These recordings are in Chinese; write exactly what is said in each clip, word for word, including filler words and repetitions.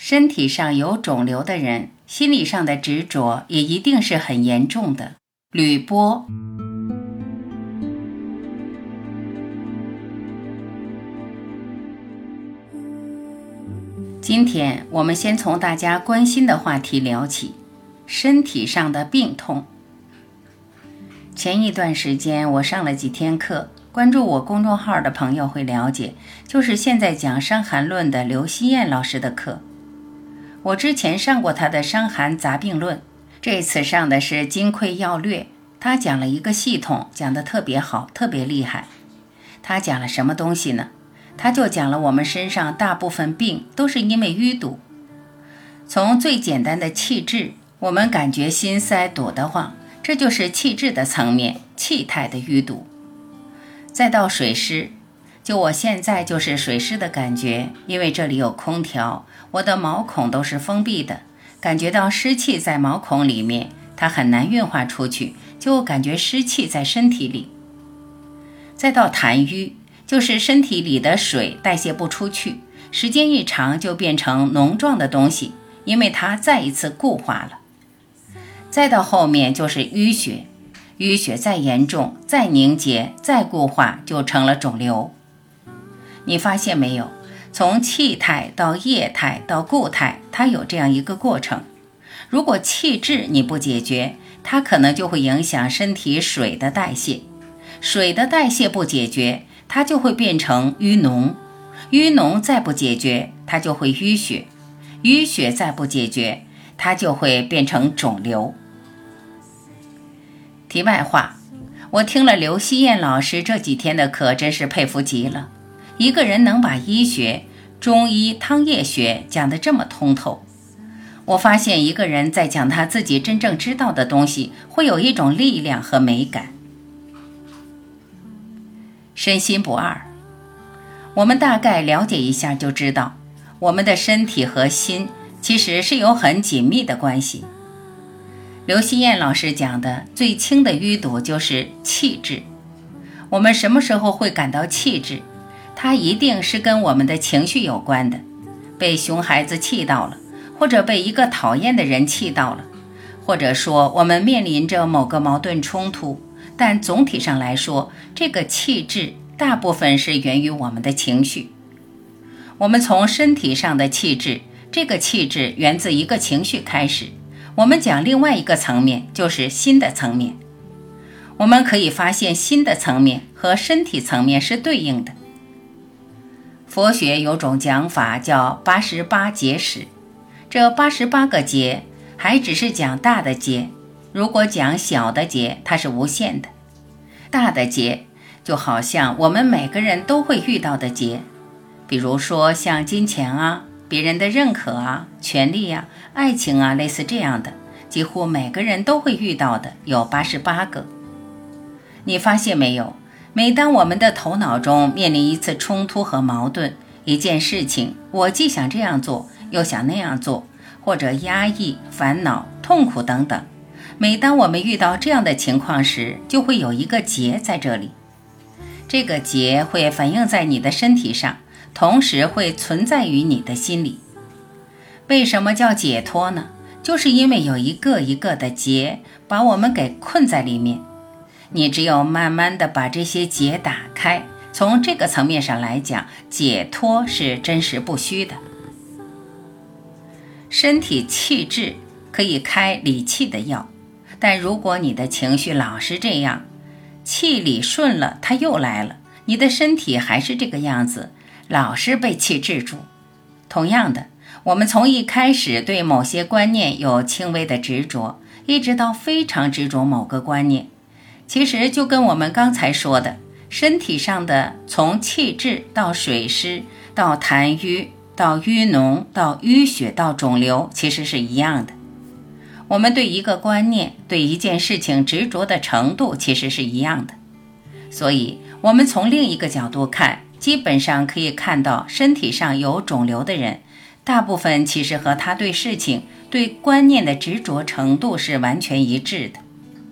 身体上有肿瘤的人，心理上的执着也一定是很严重的。吕波。今天我们先从大家关心的话题聊起，身体上的病痛。前一段时间我上了几天课，关注我公众号的朋友会了解，就是现在讲《伤寒论》的刘希燕老师的课。我之前上过他的《伤寒杂病论》，这次上的是《金匮要略》，他讲了一个系统，讲得特别好，特别厉害。他讲了什么东西呢？他就讲了我们身上大部分病都是因为淤堵。从最简单的气滞，我们感觉心塞堵得慌，这就是气滞的层面，气态的淤堵。再到水湿，就我现在就是水湿的感觉，因为这里有空调，我的毛孔都是封闭的，感觉到湿气在毛孔里面，它很难运化出去，就感觉湿气在身体里。再到痰瘀，就是身体里的水代谢不出去，时间一长就变成脓状的东西，因为它再一次固化了。再到后面就是淤血，淤血再严重，再凝结，再固化，就成了肿瘤。你发现没有？从气态到液态到固态，它有这样一个过程。如果气滞你不解决，它可能就会影响身体水的代谢，水的代谢不解决，它就会变成淤脓，淤脓再不解决，它就会淤血，淤血再不解决，它就会变成肿瘤。题外话，我听了刘希燕老师这几天的课，真是佩服极了。一个人能把医学、中医、汤液学讲得这么通透，我发现一个人在讲他自己真正知道的东西，会有一种力量和美感。身心不二，我们大概了解一下就知道，我们的身体和心其实是有很紧密的关系。刘希燕老师讲的最轻的淤堵就是气滞。我们什么时候会感到气滞？它一定是跟我们的情绪有关的，被熊孩子气到了，或者被一个讨厌的人气到了，或者说我们面临着某个矛盾冲突，但总体上来说，这个气滞大部分是源于我们的情绪。我们从身体上的气滞，这个气滞源自一个情绪开始，我们讲另外一个层面，就是心的层面。我们可以发现心的层面和身体层面是对应的。佛学有种讲法叫八十八节使，这八十八个节还只是讲大的节，如果讲小的节，它是无限的。大的节就好像我们每个人都会遇到的节，比如说像金钱啊、别人的认可啊、权利啊、爱情啊，类似这样的，几乎每个人都会遇到的，有八十八个。你发现没有？每当我们的头脑中面临一次冲突和矛盾，一件事情，我既想这样做，又想那样做，或者压抑、烦恼、痛苦等等，每当我们遇到这样的情况时，就会有一个结在这里。这个结会反映在你的身体上，同时会存在于你的心里。为什么叫解脱呢？就是因为有一个一个的结把我们给困在里面。你只有慢慢的把这些结打开，从这个层面上来讲，解脱是真实不虚的。身体气滞可以开理气的药，但如果你的情绪老是这样，气理顺了它又来了，你的身体还是这个样子，老是被气滞住。同样的，我们从一开始对某些观念有轻微的执着，一直到非常执着某个观念，其实就跟我们刚才说的身体上的从气滞到水湿到痰瘀到淤脓到淤血到肿瘤其实是一样的。我们对一个观念对一件事情执着的程度其实是一样的，所以我们从另一个角度看，基本上可以看到身体上有肿瘤的人，大部分其实和他对事情对观念的执着程度是完全一致的。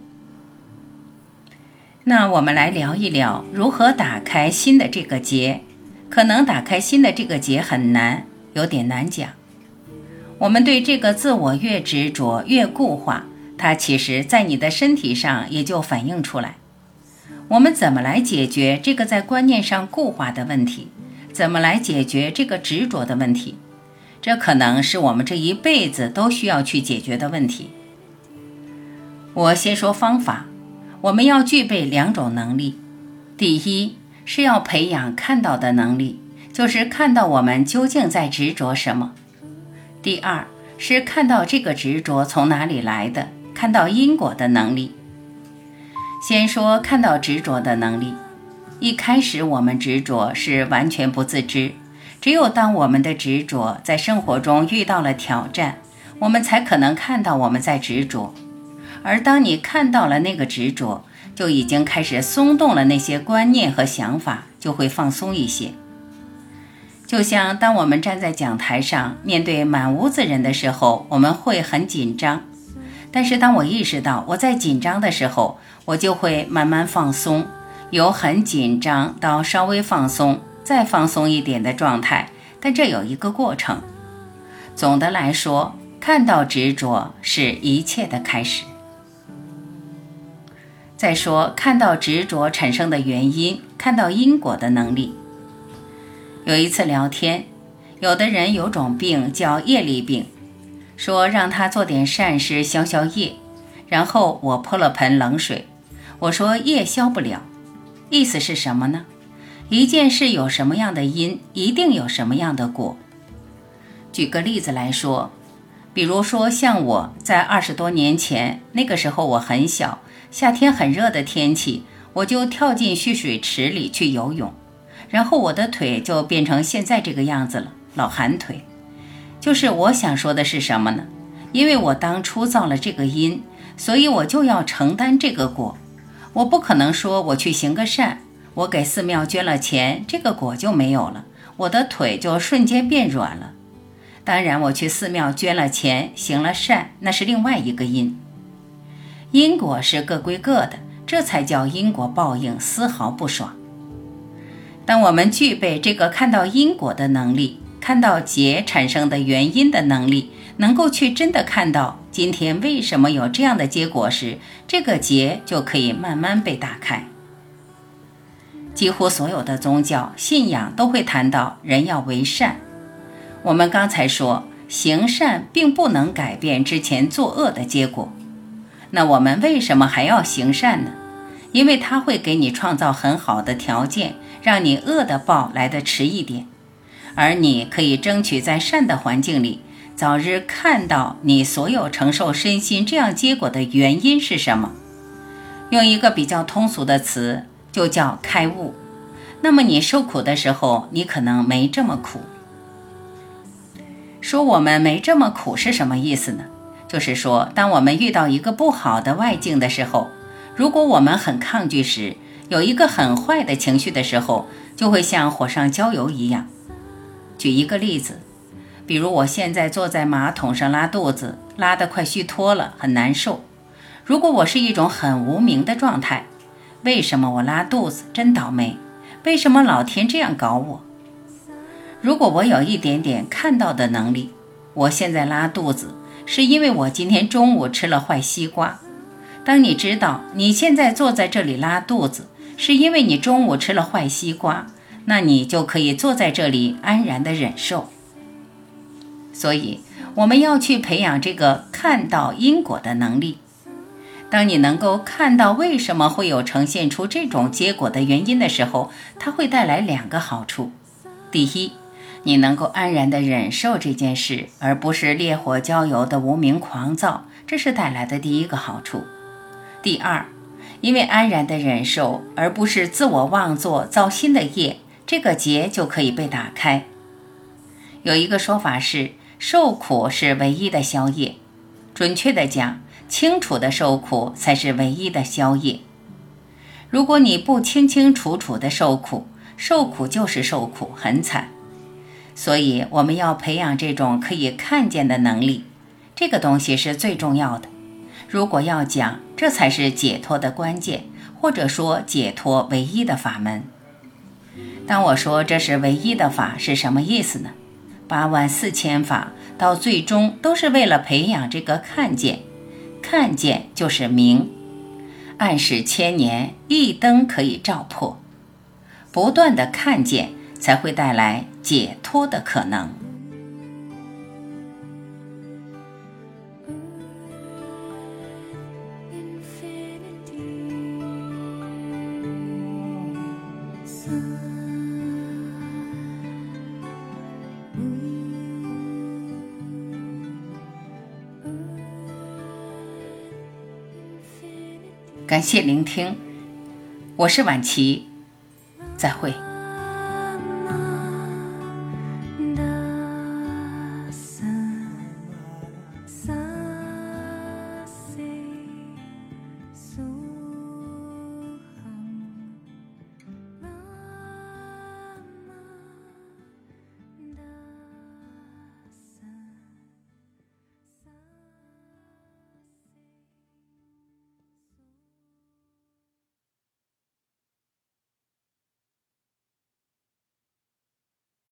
那我们来聊一聊如何打开心的这个结。可能打开心的这个结很难，有点难讲。 我们对这个自我越执着越固化，它其实在你的身体上也就反映出来。我们怎么来解决这个在观念上固化的问题？怎么来解决这个执着的问题？这可能是我们这一辈子都需要去解决的问题。我先说方法，我们要具备两种能力。第一，是要培养看到的能力，就是看到我们究竟在执着什么。第二，是看到这个执着从哪里来的，看到因果的能力。先说看到执着的能力。一开始我们执着是完全不自知，只有当我们的执着在生活中遇到了挑战，我们才可能看到我们在执着。而当你看到了那个执着，就已经开始松动了那些观念和想法，就会放松一些。就像当我们站在讲台上面对满屋子人的时候，我们会很紧张，但是当我意识到我在紧张的时候，我就会慢慢放松，由很紧张到稍微放松，再放松一点的状态，但这有一个过程。总的来说，看到执着是一切的开始。再说看到执着产生的原因，看到因果的能力。有一次聊天，有的人有种病叫业力病，说让他做点善事消消业，然后我泼了盆冷水，我说业消不了。意思是什么呢？一件事有什么样的因，一定有什么样的果。举个例子来说，比如说像我在二十多年前，那个时候我很小，夏天很热的天气，我就跳进蓄水池里去游泳，然后我的腿就变成现在这个样子了，老寒腿。就是我想说的是什么呢？因为我当初造了这个因，所以我就要承担这个果。我不可能说我去行个善，我给寺庙捐了钱，这个果就没有了，我的腿就瞬间变软了。当然我去寺庙捐了钱，行了善，那是另外一个因。因果是各归各的，这才叫因果报应，丝毫不爽。当我们具备这个看到因果的能力，看到结产生的原因的能力，能够去真的看到今天为什么有这样的结果时，这个结就可以慢慢被打开。几乎所有的宗教信仰都会谈到人要为善。我们刚才说行善并不能改变之前作恶的结果，那我们为什么还要行善呢？因为它会给你创造很好的条件，让你恶的报来得迟一点，而你可以争取在善的环境里早日看到你所有承受身心这样结果的原因是什么。用一个比较通俗的词，就叫开悟。那么你受苦的时候，你可能没这么苦。说我们没这么苦是什么意思呢？就是说，当我们遇到一个不好的外境的时候，如果我们很抗拒时，有一个很坏的情绪的时候，就会像火上浇油一样。举一个例子，比如我现在坐在马桶上拉肚子，拉得快虚脱了，很难受。如果我是一种很无明的状态，为什么我拉肚子？真倒霉！为什么老天这样搞我？如果我有一点点看到的能力，我现在拉肚子是因为我今天中午吃了坏西瓜。当你知道你现在坐在这里拉肚子是因为你中午吃了坏西瓜，那你就可以坐在这里安然地忍受。所以我们要去培养这个看到因果的能力。当你能够看到为什么会有呈现出这种结果的原因的时候，它会带来两个好处。第一，你能够安然地忍受这件事，而不是烈火浇油的无名狂躁，这是带来的第一个好处。第二，因为安然地忍受，而不是自我妄作造新的业，这个结就可以被打开。有一个说法是，受苦是唯一的消业，准确地讲，清楚的受苦才是唯一的消业。如果你不清清楚楚的受苦，受苦就是受苦，很惨。所以我们要培养这种可以看见的能力，这个东西是最重要的。如果要讲，这才是解脱的关键，或者说解脱唯一的法门。当我说这是唯一的法，是什么意思呢？八万四千法到最终都是为了培养这个看见，看见就是明，暗室千年，一灯可以照破。不断的看见，才会带来解脱的可能。感谢聆听，我是婉琪，再会。